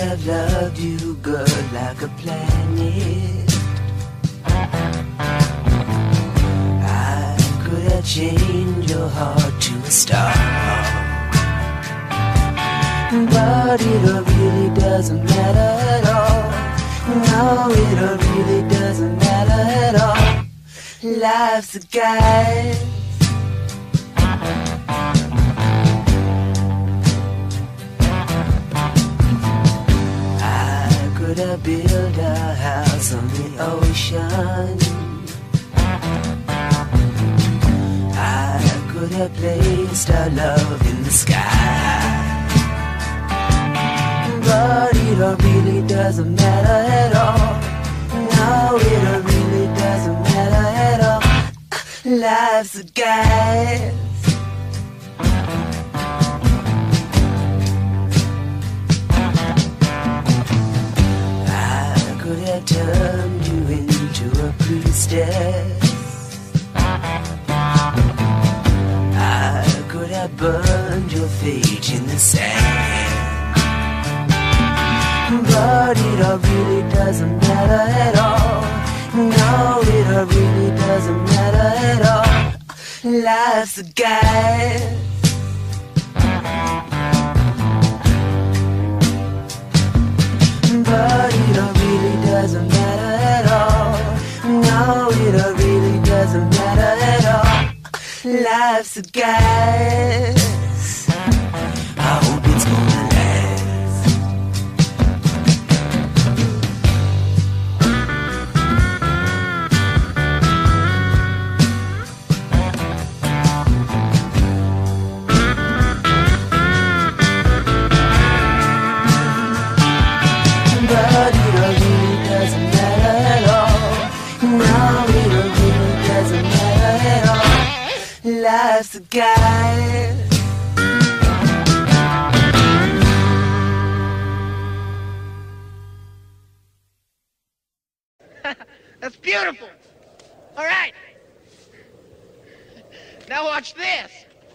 have loved you, girl, like a planet. I could have changed your heart to a star. But it really doesn't matter at all. No, it really doesn't matter at all. Life's a guide. I could have built a house on the ocean. I could have placed our love in the sky. But it really doesn't matter at all. No, it really doesn't matter at all. Life's a guide. I could have turned you into a priestess. I could have burned your fate in the sand. But it really doesn't matter at all. No, it really doesn't matter at all. Life's a guide. But it really doesn't matter at all. No, it really doesn't matter at all. Life's a guide. I hope it's gonna last. But it really doesn't matter at all. No, it really doesn't matter at all. Life's a guide. That's beautiful. All right. Now watch this.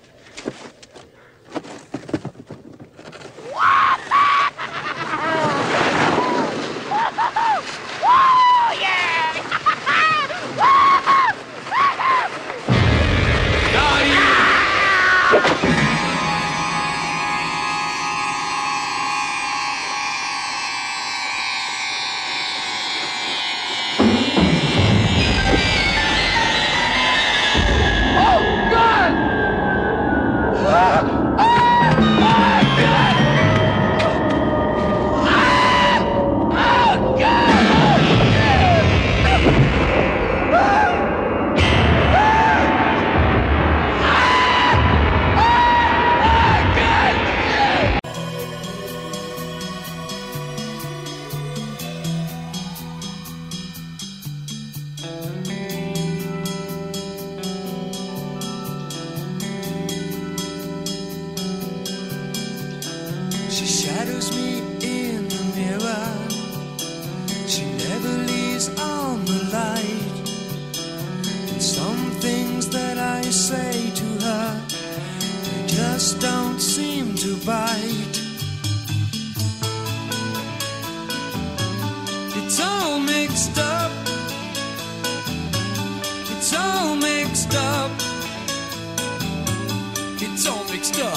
She shadows me in the mirror. She never leaves on the light. And some things that I say to her, they just don't seem to bite. It's all mixed up. It's all mixed up. It's all mixed up.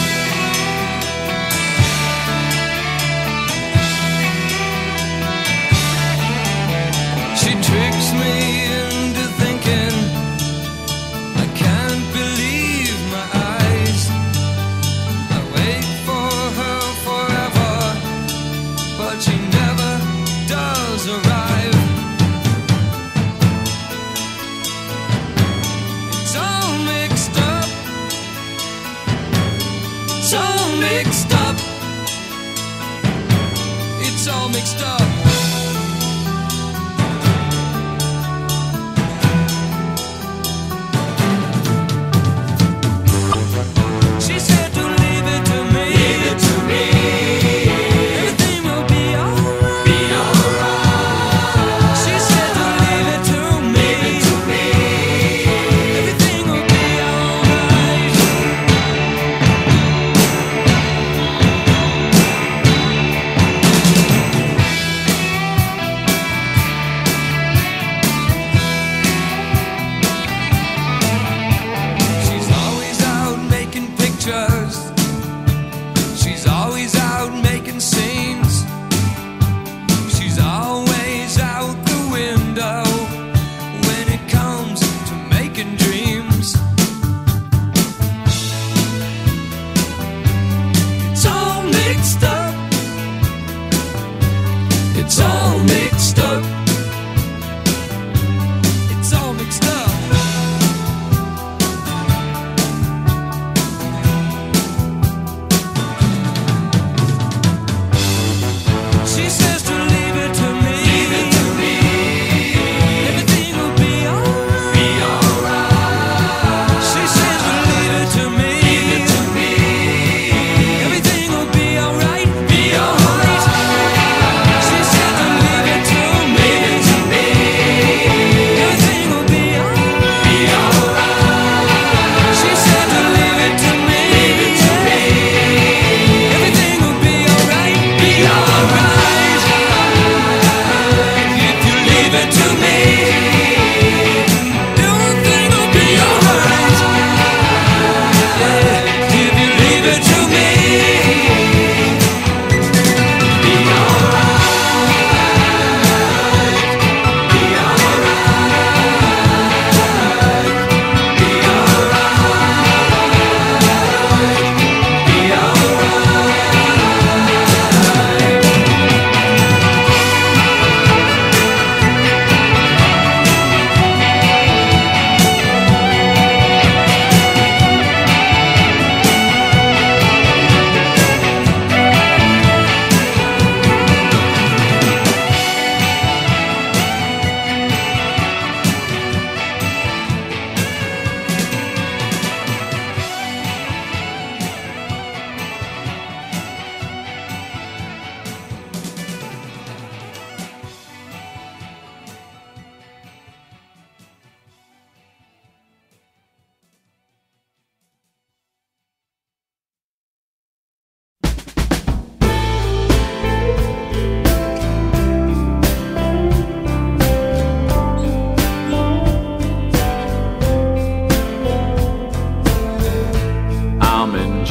She tricks me into thinking I can't believe my eyes. I wait for her forever, but she never does arrive. It's all mixed up. It's all mixed up. It's all mixed up.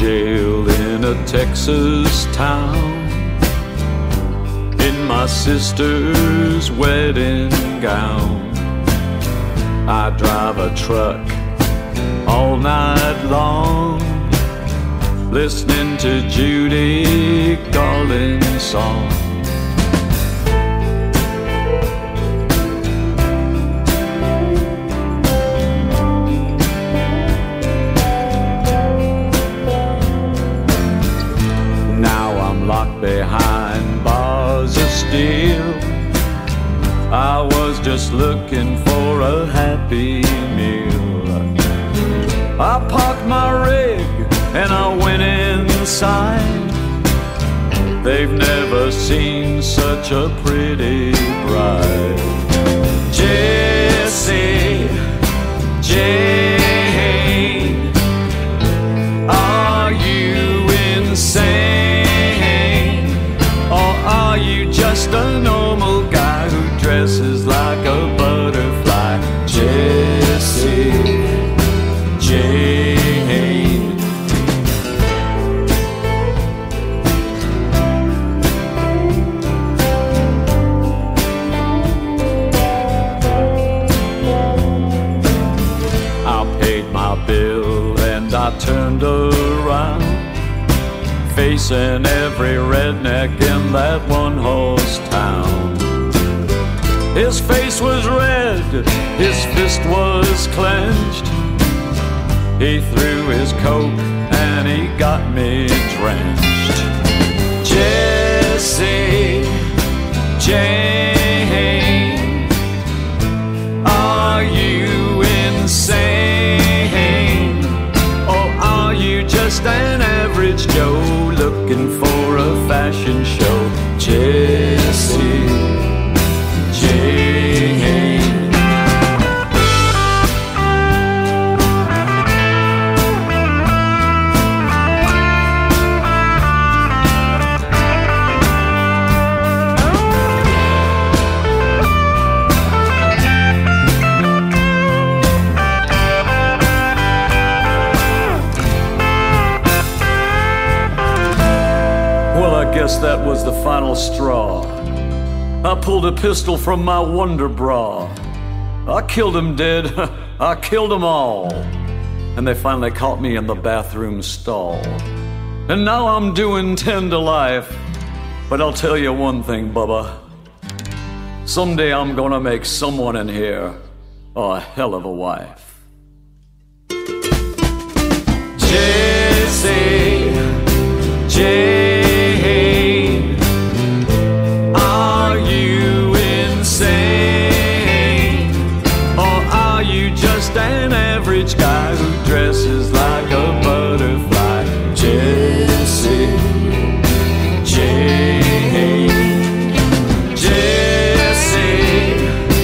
jail in a Texas town, in my sister's wedding gown. I drive a truck all night long, listening to Judy Garland's song. Now I'm locked behind bars of steel. I was just looking for a happy meal. I parked my rig and I went inside. They've never seen such a pretty bride. Jessie Jane, are you insane? Or are you just a normal guy who dresses like a butterfly? Jessie Jane. I paid my bill and I turned around, facing every redneck in that one-horse town. His face was red, his fist was clenched. He threw his coat and he got me drenched. Jessie Jane, are you insane? Or are you just an average Joe looking for a fashion show? Jessie Jane. Well, I guess that was the final straw. I pulled a pistol from my wonder bra. I killed him dead. I killed them all. And they finally caught me in the bathroom stall. And now I'm doing 10 to life. But I'll tell you one thing, Bubba. Someday I'm gonna make someone in here a hell of a wife. Jessie Jane, are you insane? Or are you just an average guy who dresses like a butterfly? Jessie Jane. Jessie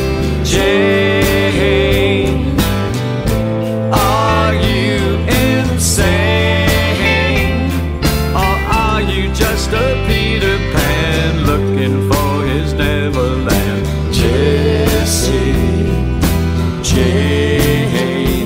Jane, are you insane? Or are you just a Peter Pan looking for his Neverland? Jessie Jane.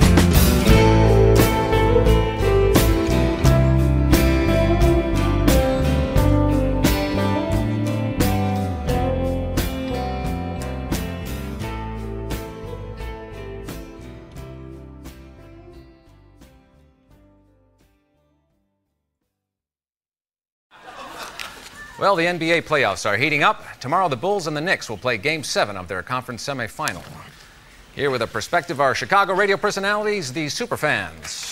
Well, the NBA playoffs are heating up. Tomorrow, the Bulls and the Knicks will play Game 7 of their conference semifinal. Here with a perspective are Chicago radio personalities, the Superfans.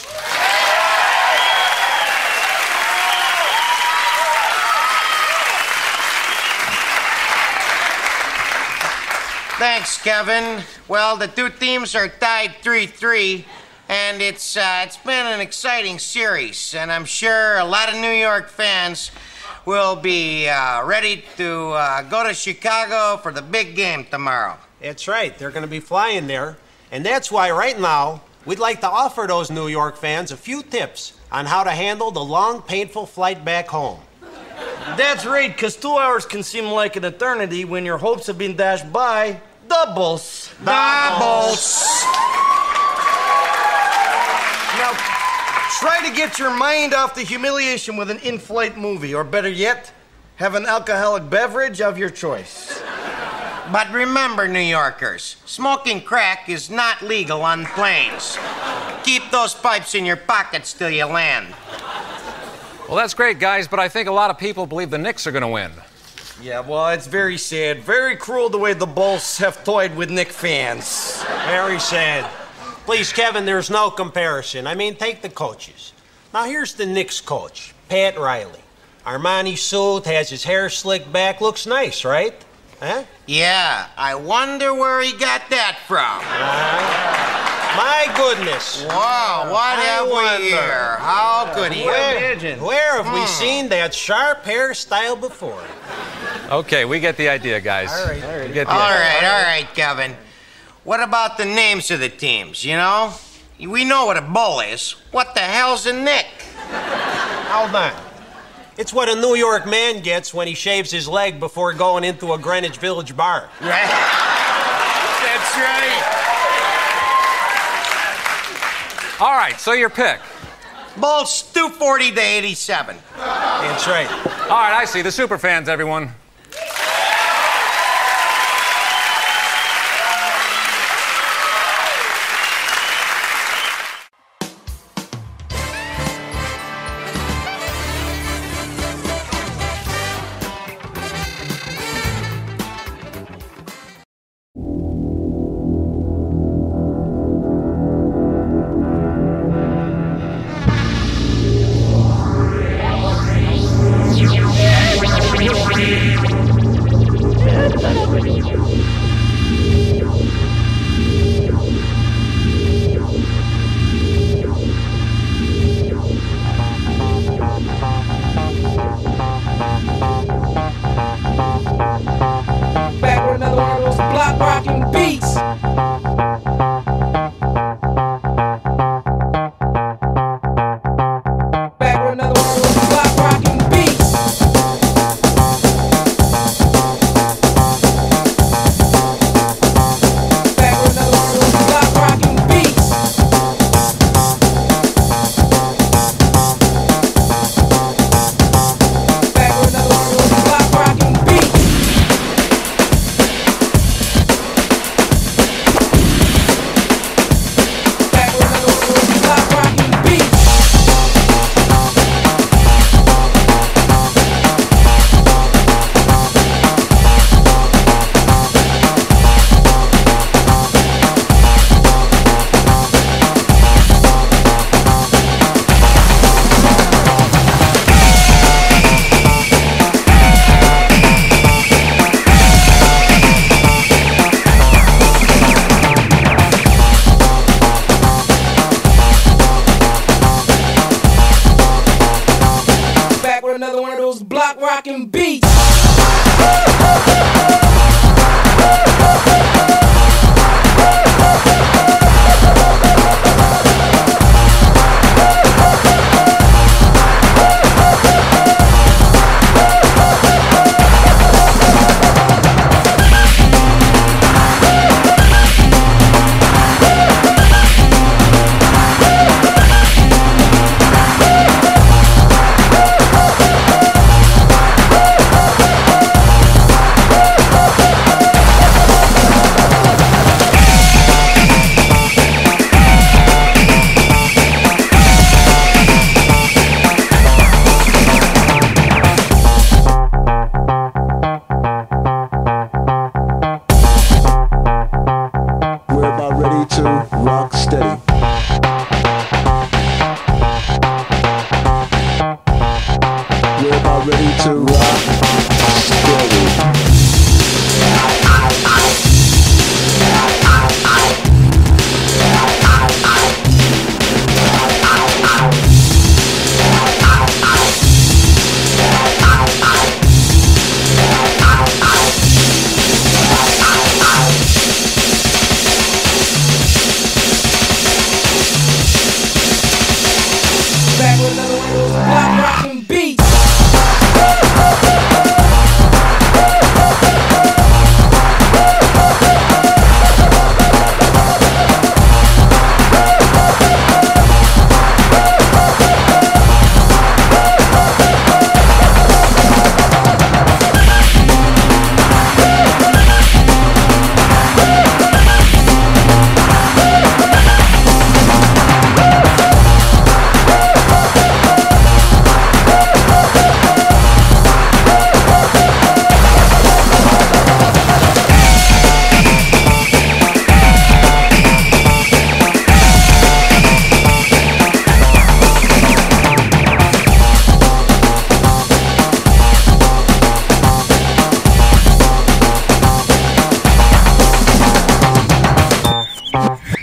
Thanks, Kevin. Well, the two teams are tied 3-3, and it's been an exciting series, and I'm sure a lot of New York fans will be ready to go to Chicago for the big game tomorrow. That's right. They're going to be flying there. And that's why right now we'd like to offer those New York fans a few tips on how to handle the long, painful flight back home. That's right, because 2 hours can seem like an eternity when your hopes have been dashed by doubles. Doubles. Now, Try to get your mind off the humiliation with an in-flight movie, or better yet, have an alcoholic beverage of your choice. But remember, New Yorkers, smoking crack is not legal on planes. Keep those pipes in your pockets till you land. Well, that's great, guys, but I think a lot of people believe the Knicks are going to win. Yeah, well, it's very sad. Very cruel the way the Bulls have toyed with Knicks fans. Very sad. Please, Kevin, there's no comparison. I mean, take the coaches. Now, here's the Knicks coach, Pat Riley. Armani suit, has his hair slicked back, looks nice, right? Huh? Yeah, I wonder where he got that from. My goodness. Wow, what have we here? How could he imagine? Where have we seen that sharp hairstyle before? Okay, we get the idea, guys. All right. We get the All idea. right, Kevin. What about the names of the teams, you know? We know what a bull is. What the hell's a Knick? Hold on. It's what a New York man gets when he shaves his leg before going into a Greenwich Village bar. Right? That's right. All right, so your pick. Bulls 240 to 87. That's right. All right, I see. The Superfans, everyone. Back with another one of those block rocking beats. Back with another one of those block rocking beats. Back with another one of those block rocking beats. Back with another one of those block rocking beats. Back with another one of those block rocking beats. Back with another one of those block rocking beats. We're about ready to rock steady. We're about ready to rock steady.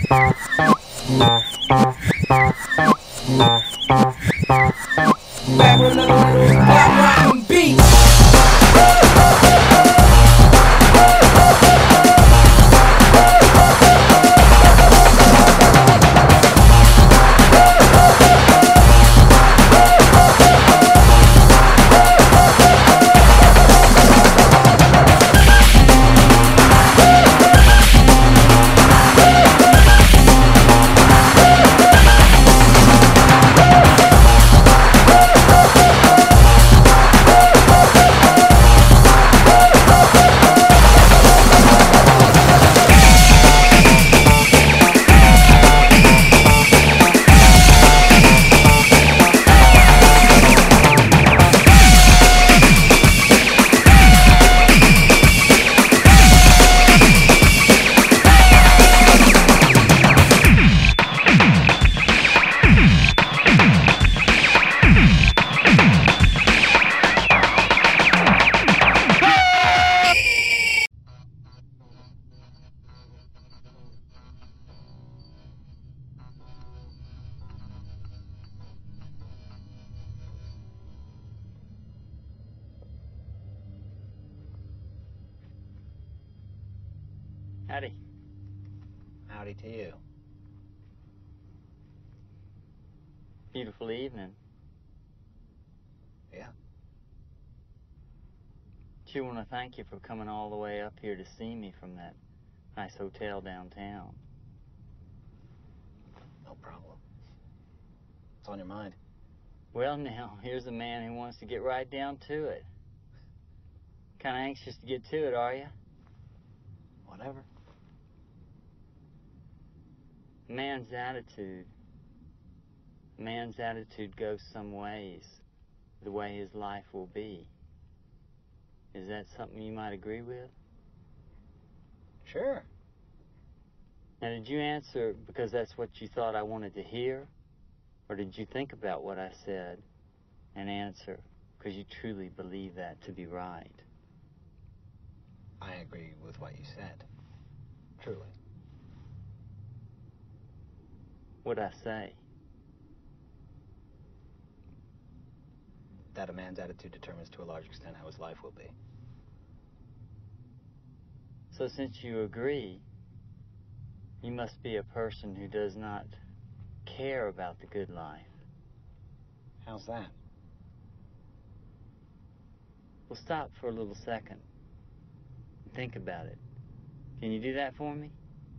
Back with another one of those block rockin' beats. Howdy. Howdy to you. Beautiful evening. Yeah. Sure want to thank you for coming all the way up here to see me from that nice hotel downtown. No problem. What's on your mind? Well, now, here's a man who wants to get right down to it. Kind of anxious to get to it, are you? Whatever. Man's attitude goes some ways, the way his life will be. Is that something you might agree with? Sure. Now, did you answer because that's what you thought I wanted to hear? Or did you think about what I said and answer because you truly believe that to be right? I agree with what you said. Truly. What'd I say? That a man's attitude determines to a large extent how his life will be. So since you agree, you must be a person who does not care about the good life. How's that? Well, stop for a little second and think about it. Can you do that for me?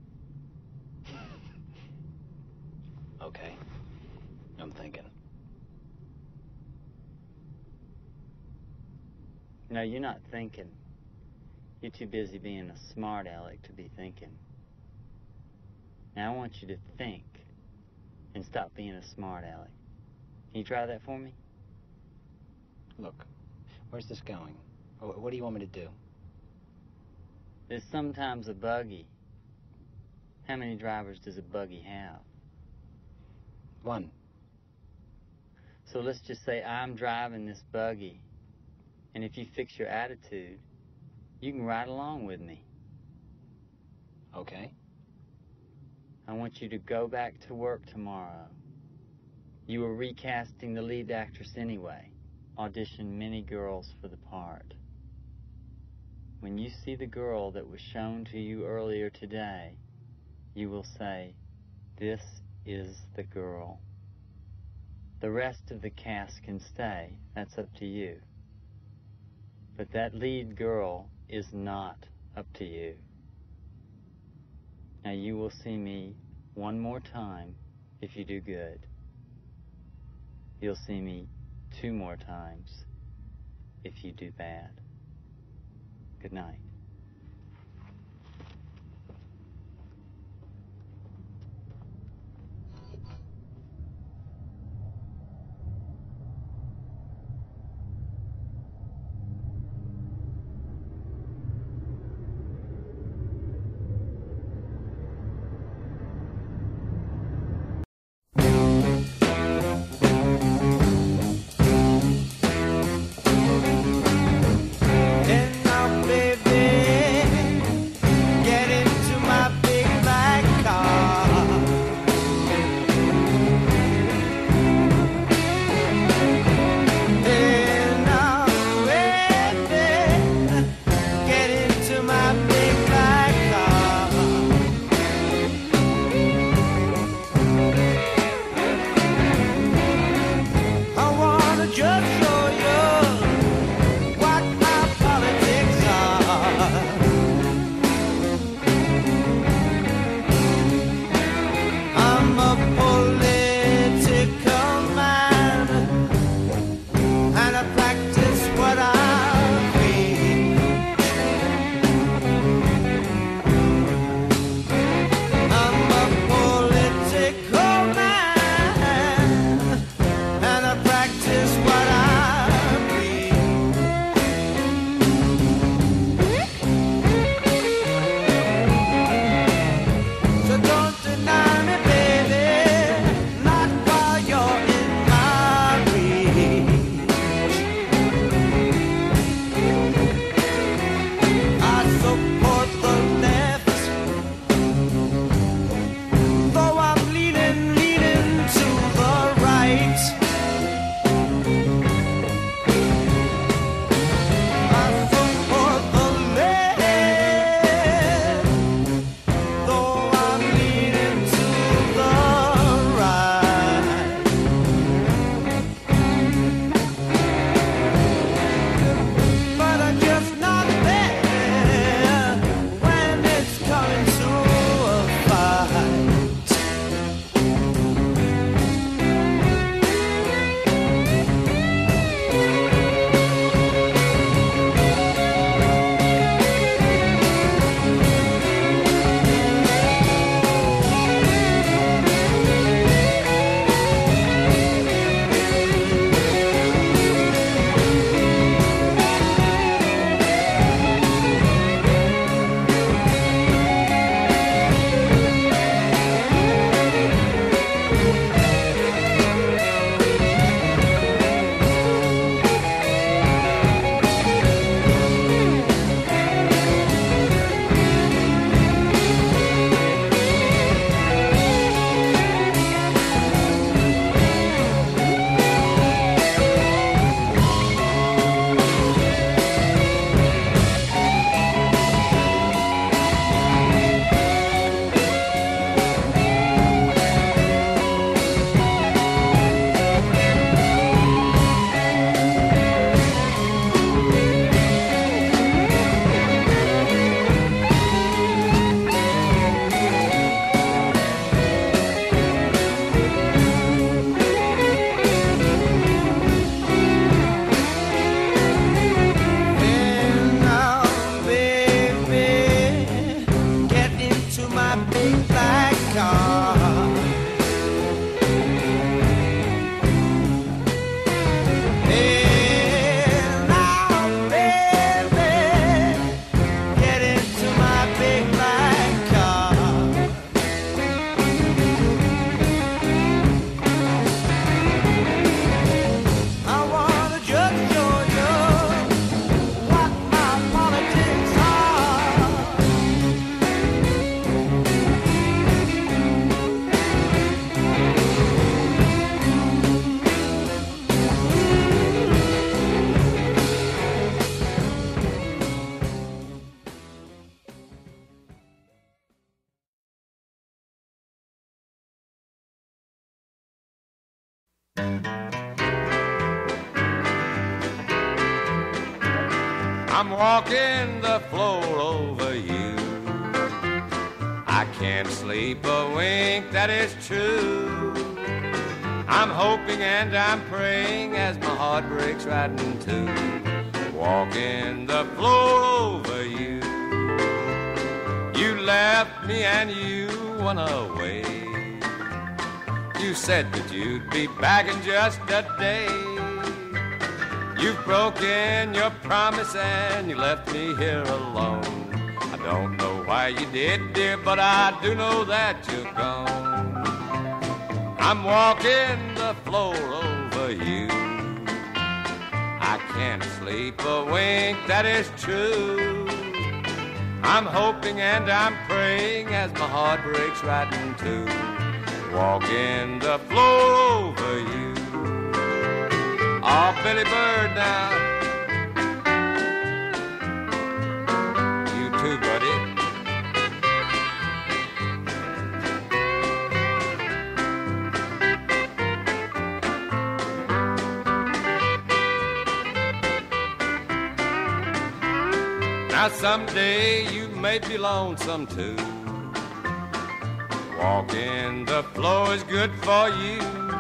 Okay. I'm thinking. No, you're not thinking. You're too busy being a smart aleck to be thinking. Now, I want you to think and stop being a smart aleck. Can you try that for me? Look, where's this going? What do you want me to do? There's sometimes a buggy. How many drivers does a buggy have? One. So let's just say I'm driving this buggy. And if you fix your attitude, you can ride along with me. Okay. I want you to go back to work tomorrow. You were recasting the lead actress anyway. Auditioned many girls for the part. When you see the girl that was shown to you earlier today, you will say, "This is the girl." The rest of the cast can stay. That's up to you. But that lead girl is not up to you. Now you will see me one more time if you do good. You'll see me 2 more times if you do bad. Good night. And now, baby, I'm walking the floor over you. I can't sleep a wink, that is true. I'm hoping and I'm praying as my heart breaks right in two. Walking the floor over you. You left me and you went away. You said that you'd be back in just a day. You've broken your promise and you left me here alone. I don't know why you did, dear, but I do know that you're gone. I'm walking the floor over you. I can't sleep a wink, that is true. I'm hoping and I'm praying as my heart breaks right in two. Walking the floor over you. Oh, Billy Bird now. You too, buddy. Now someday you may be lonesome too. Walking the floor is good for you.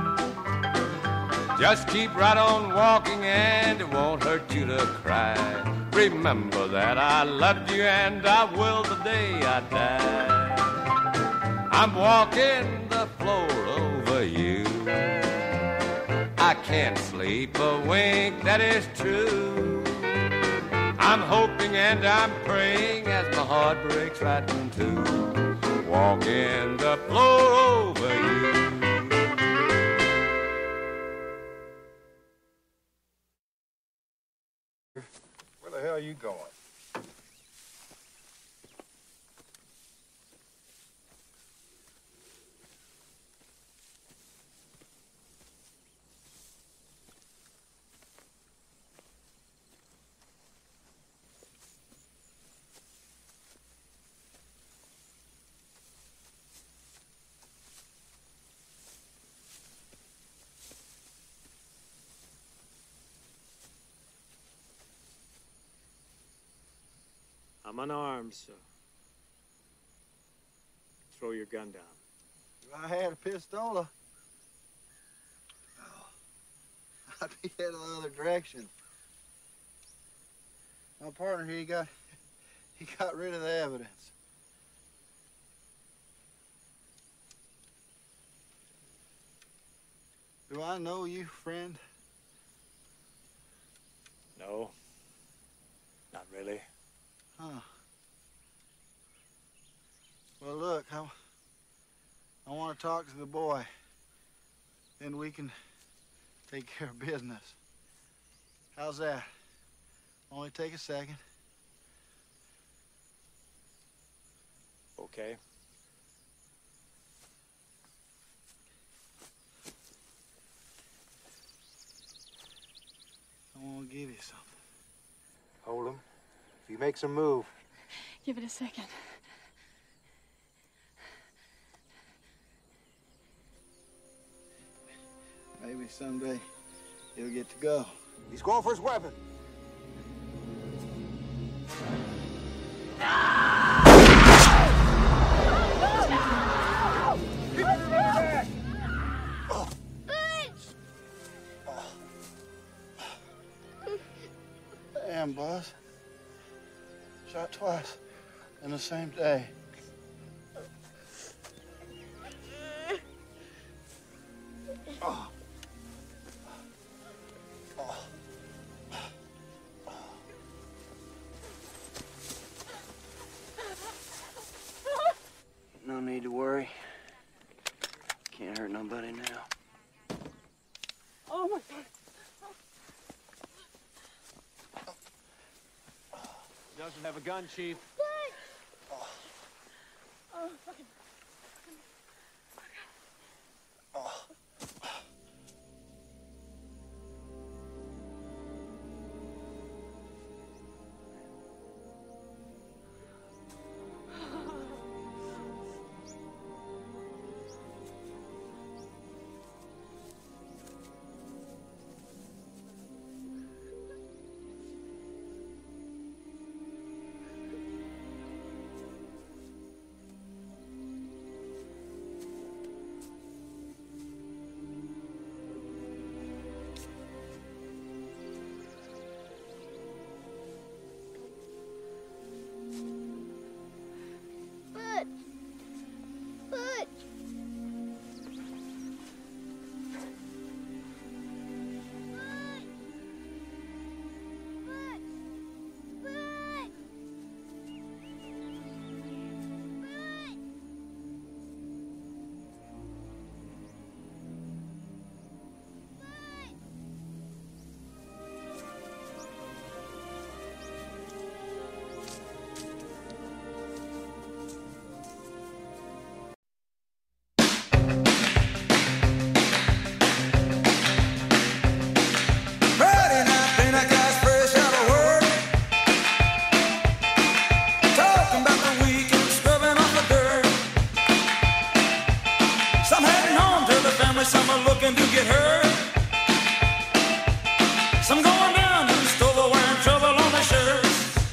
Just keep right on walking and it won't hurt you to cry. Remember that I loved you and I will the day I die. I'm walking the floor over you. I can't sleep a wink, that is true. I'm hoping and I'm praying as my heart breaks right in two. Walking the floor over you. Where the hell are you going? I'm unarmed, so throw your gun down. If I had a pistola, I'd be headed the other direction. My partner here, he got rid of the evidence. Do I know you, friend? No, not really. Huh. Well, look, I want to talk to the boy. Then we can take care of business. How's that? Only take a second. Okay. I want to give you something. Hold him. If he makes a move. Give it a second. Maybe someday he'll get to go. He's going for his weapon. Damn, boss. Shot twice in the same day. Oh. No need to worry. Can't hurt nobody now. Oh, my God. Doesn't have a gun, Chief. Oh, fucking. some are looking to get hurt. Some going down to the store wearing trouble on their shirts.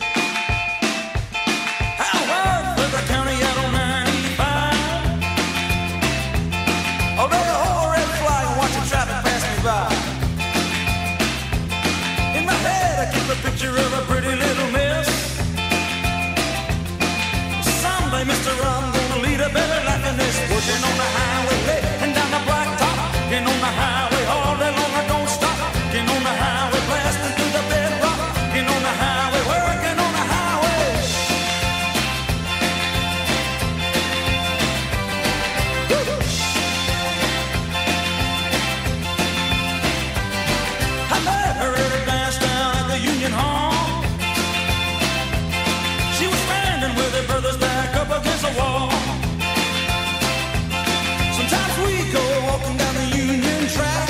How hard for the county out on 95. I'll make a whole red flag and watch the traffic pass me by. In my head I keep a picture of a pretty little miss. Someday, mister, I'm gonna lead a better life than this. Working on the highway, and down the blacktop. Getting on the highway all day long, I don't stop. Getting on the highway, blasting through the bedrock. Getting on the highway, working on the highway. I met her at a dance down at the Union Hall. She was standing with her brothers back up against the wall. Sometimes we go walking down the Union track.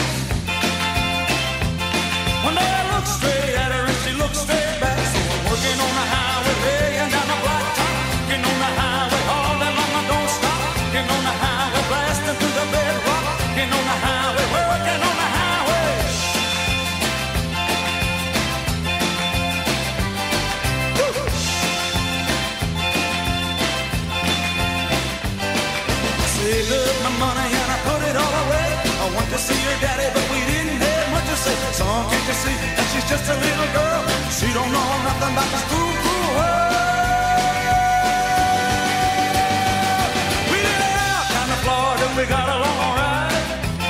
One day I look straight at her and she looks straight back. So I'm working on the highway, laying down the blacktop. Getting on the highway all day long, I don't stop. Getting on the highway, blasting through the bedrock. Getting on the highway, working on the highway. Saved up my money and I put it all away. I want to see her daddy, but we didn't have much to say. Son, can't you see that she's just a little girl? She don't know nothing about this cruel, cruel world. We did out down to Florida, we got along all right.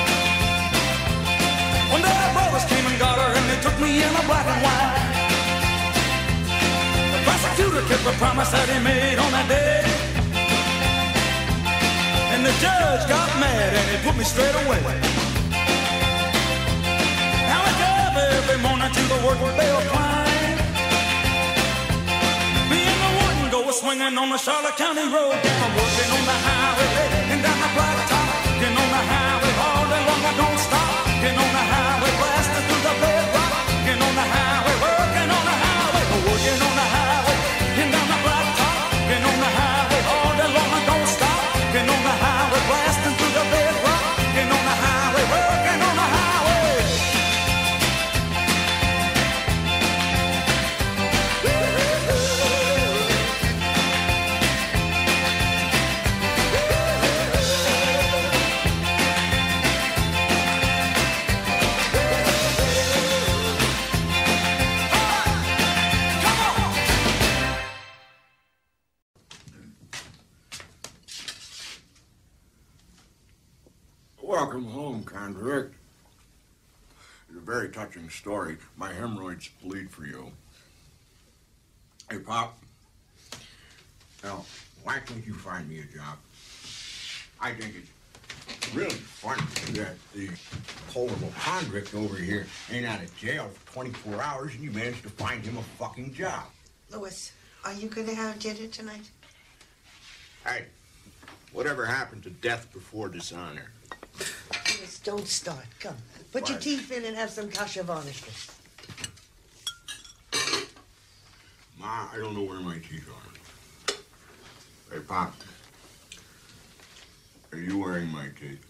One day our brothers came and got her, and they took me in a black and white. The prosecutor kept a promise that he made on that day. And the judge got mad and he put me straight away. Now I drive every morning to the work where they'll climb. Me and the warden go swinging on the Charlotte County road. I'm working on the highway and down the blacktop. Getting on the highway all day long, I don't stop. Getting on the highway, blasting through the bedrock. Getting on the highway, working on the highway. Working on the highway and down the blacktop. Getting on the highway all day long, I don't stop. Getting on the highway, blasting through the bedrock. Getting on the highway, working on the highway. Welcome home, convict. It's a very touching story. My hemorrhoids bleed for you. Hey, Pop. Now, why can't you find me a job? I think it's really funny that the horrible convict over here ain't out of jail for 24 hours and you managed to find him a fucking job. Louis, are you going to have dinner tonight? Hey, whatever happened to death before dishonor? Louis, don't start. Come. Put your teeth in and have some kasha varnishment. Ma, I don't know where my teeth are. Hey, Pop. Are you wearing my teeth?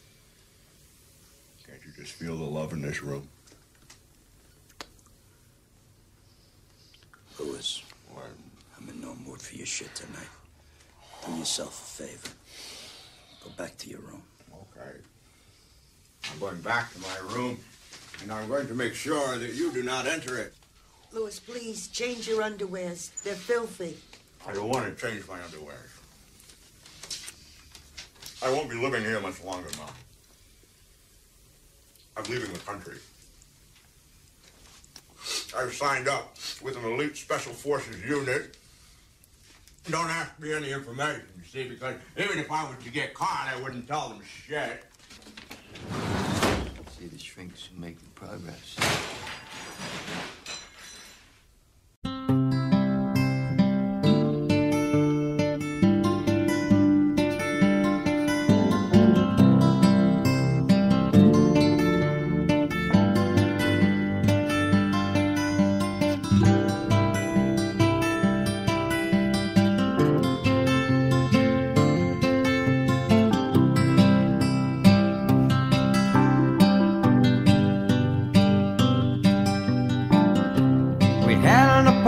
Can't you just feel the love in this room? Louis, What? I'm in no mood for your shit tonight. Do yourself a favor. Go back to your room. Okay. I'm going back to my room, and I'm going to make sure that you do not enter it. Louis, please, change your underwears. They're filthy. I don't want to change my underwear. I won't be living here much longer, Mom. I'm leaving the country. I've signed up with an elite special forces unit. Don't ask me any information, you see, because even if I was to get caught, I wouldn't tell them shit. See, the shrinks are making progress.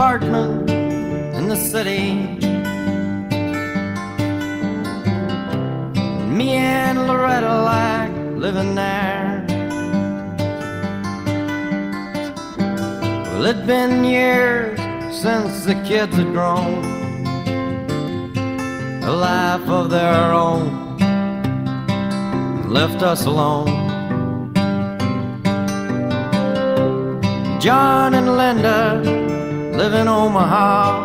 apartment in the city. Me and Loretta like living there. Well, it'd been years since the kids had grown a life of their own, left us alone. John and Linda live in Omaha,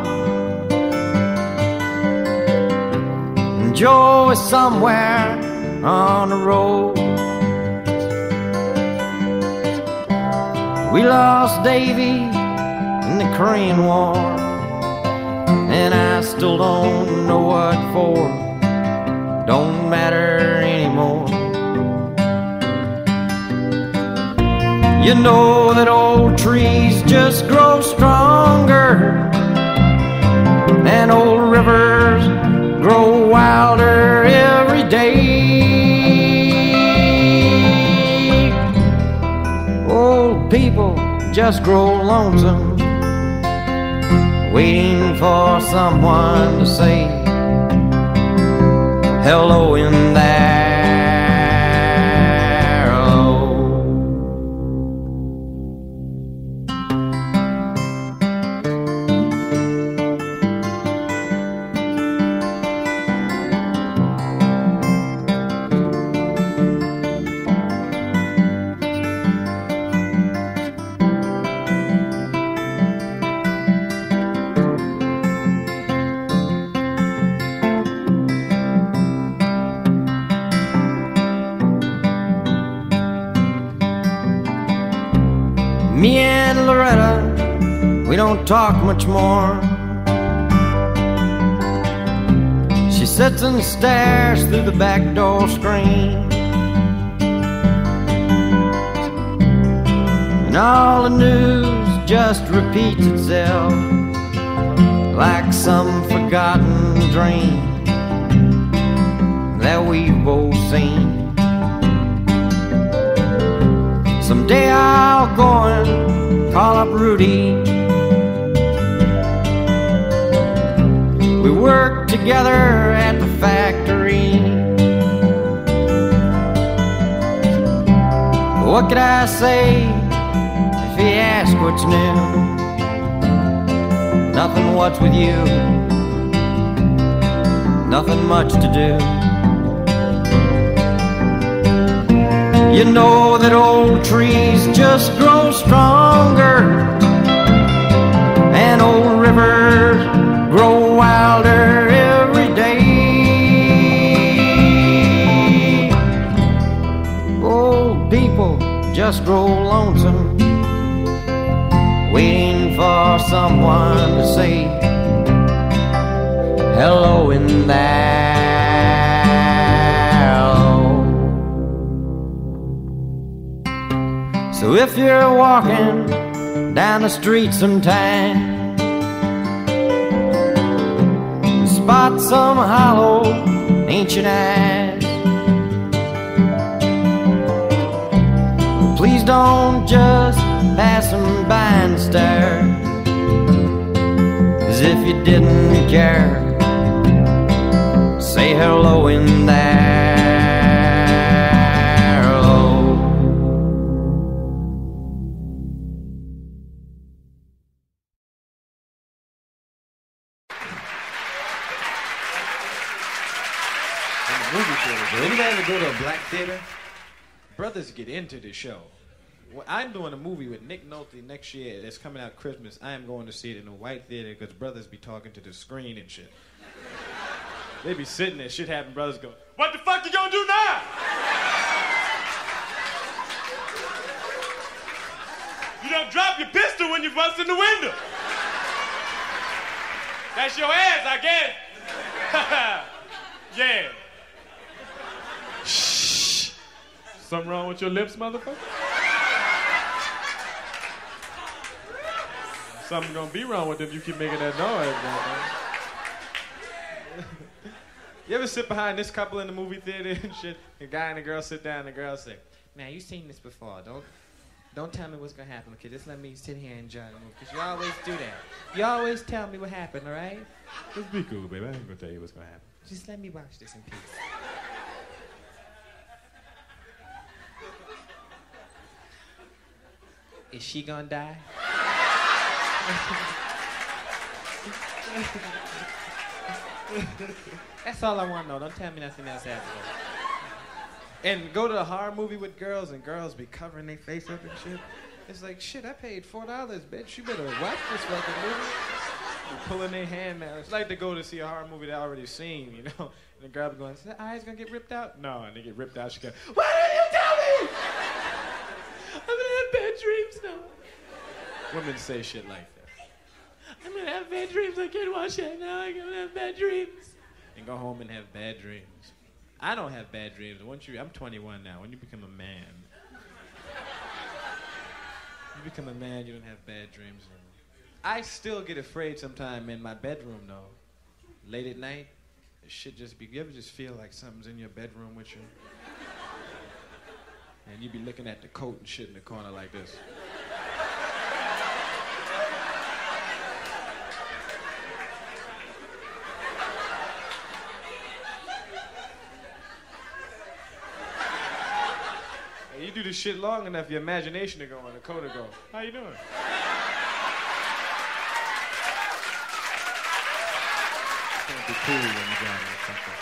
and Joe is somewhere on the road. We lost Davy in the Korean War, and I still don't know what for. Don't matter anymore. You know that old trees just grow stronger, and old rivers grow wilder every day. Old people just grow lonesome, waiting for someone to say hello in there. Me and Loretta, we don't talk much more. She sits and stares through the back door screen, and all the news just repeats itself like some forgotten dream that we've both seen. Someday I'll go and call up Rudy. We worked together at the factory. What could I say if he asked what's new? Nothing, what's with you? Nothing much to do. You know that old trees just grow stronger, and old rivers grow wilder every day. Old people just grow lonesome, waiting for someone to say hello in there. So if you're walking down the street sometime, spot some hollow ancient eyes, please don't just pass them by and stare as if you didn't care. Say hello in there. Anybody ever go to a black theater? Brothers get into the show. Well, I'm doing a movie with Nick Nolte next year that's coming out Christmas. I am going to see it in a white theater because brothers be talking to the screen and shit. They be sitting there, shit happen, brothers go, "What the fuck you gonna do now?" "You don't drop your pistol when you bust in the window." "That's your ass, I guess." "Yeah." "Shh. Something wrong with your lips, motherfucker?" "Something gonna be wrong with them. You keep making that noise, man." You ever sit behind this couple in the movie theater and shit? The guy and the girl sit down and the girl say, "Man, you seen this before, Don't tell me what's gonna happen, okay? Just let me sit here and enjoy the movie, because you always do that. You always tell me what happened, all right? Just be cool, baby. I ain't gonna tell you what's gonna happen. Just let me watch this in peace. Is she gonna die? That's all I want to know. Don't tell me nothing else after that. And go to a horror movie with girls, and girls be covering their face up and shit. It's like, shit, I paid $4, bitch. You better watch this fucking movie. They're pulling their hand now. It's like to go to see a horror movie they already seen, you know? And the girl be going, is the eyes gonna get ripped out? No, and they get ripped out. She goes, why didn't you tell me? I'm gonna have bad dreams now. Women say shit like that. I'm gonna have bad dreams. I can't watch that now. I'm gonna have bad dreams. And go home and have bad dreams. I don't have bad dreams. I'm 21 now. When you become a man, you don't have bad dreams anymore. I still get afraid sometime in my bedroom though. Late at night, shit just be. You ever just feel like something's in your bedroom with you? And you be looking at the coat and shit in the corner like this. You do this shit long enough, your imagination to go on, the coat to go. How you doing? Can't be cool when you got something.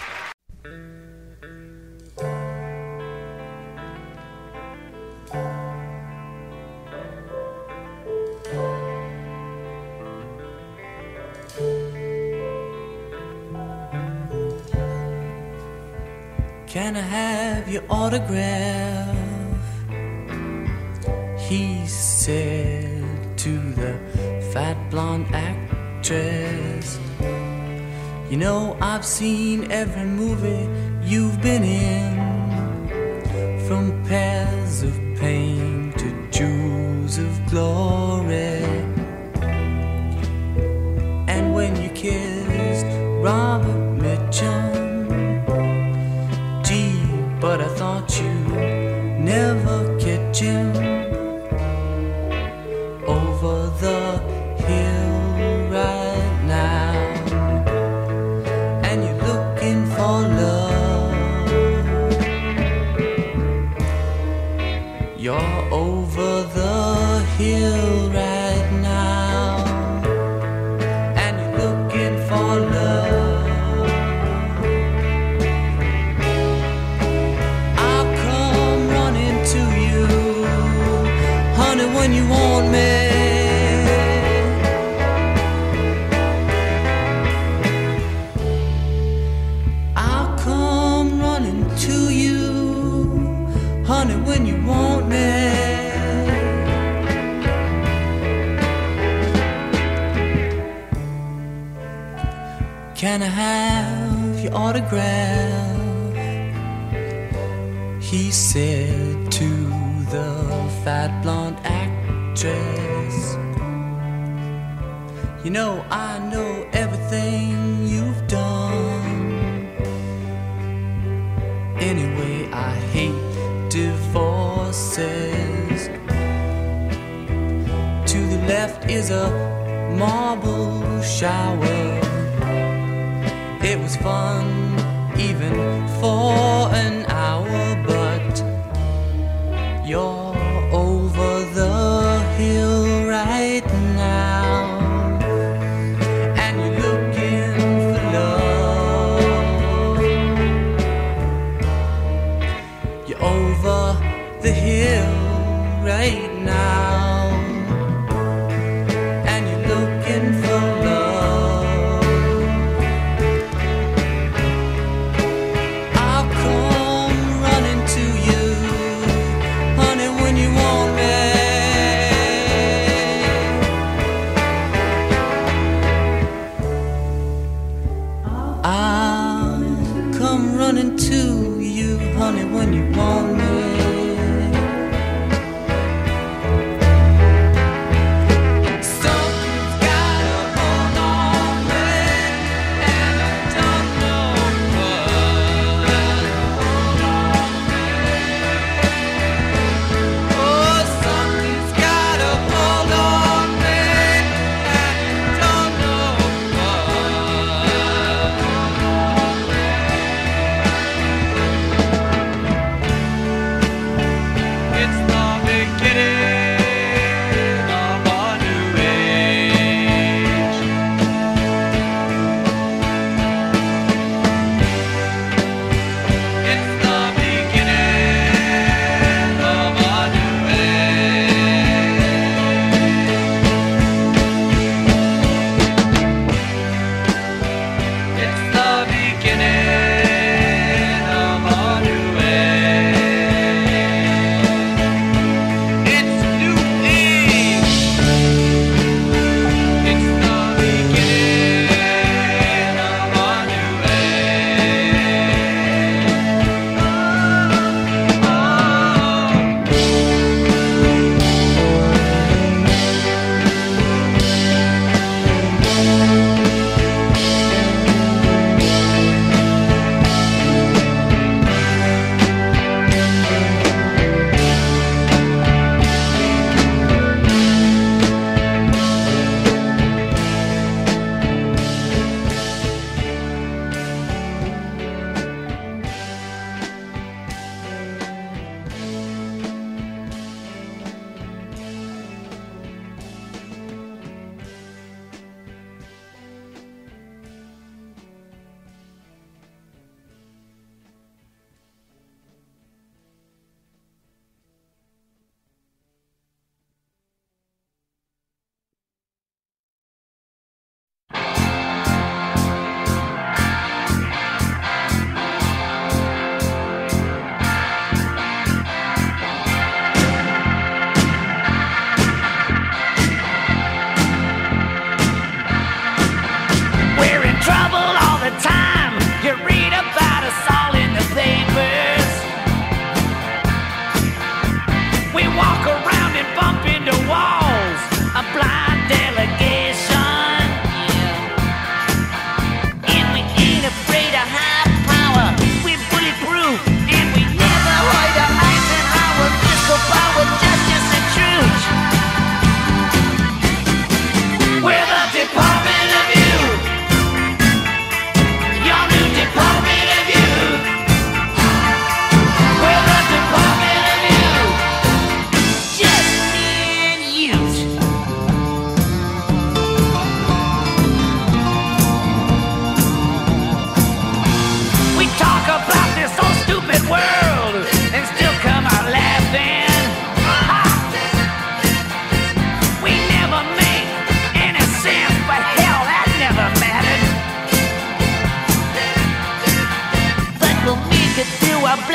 Can I have your autograph? He said to the fat blonde actress. You know, I've seen every movie you've been in, from Pairs of Pain to Jewels of Glory. And when you kissed Robert Mitchum, but I thought you'd never catch him over the hill right now. And you're looking for love. You're over the hill right now. And you're looking for love. When you want me, I'll come running to you, honey, when you want me. Can I have your autograph? He said to the fat blonde actress. You know, I know everything you've done. Anyway, I hate divorces. To the left is a marble shower. It was fun even for an hour, but you're over the hill right now, and you're looking for love. You're over the hill right now, and you're looking for love. I'll come running to you, honey, when you want me. I'll come running to you, honey, when you want me. Something's got a hold on me, and I don't know what. Oh, something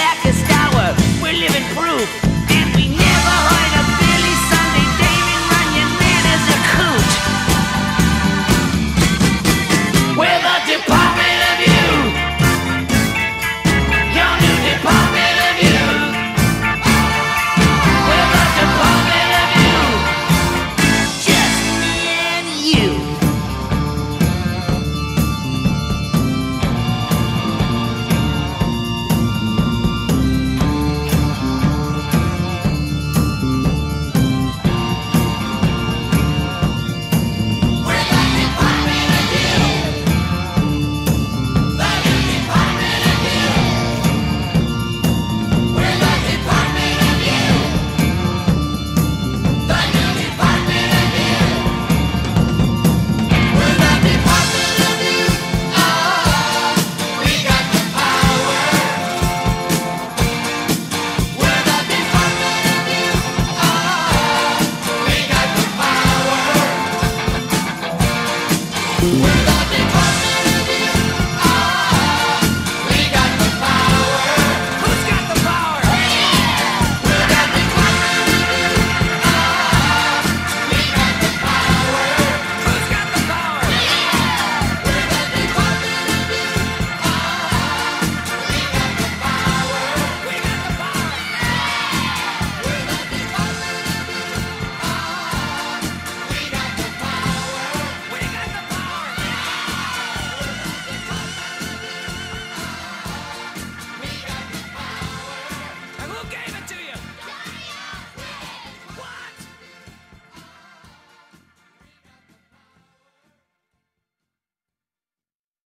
darkest hour, we're living proof. And we never heard of Billy Sunday, David Runyon, man as a coot.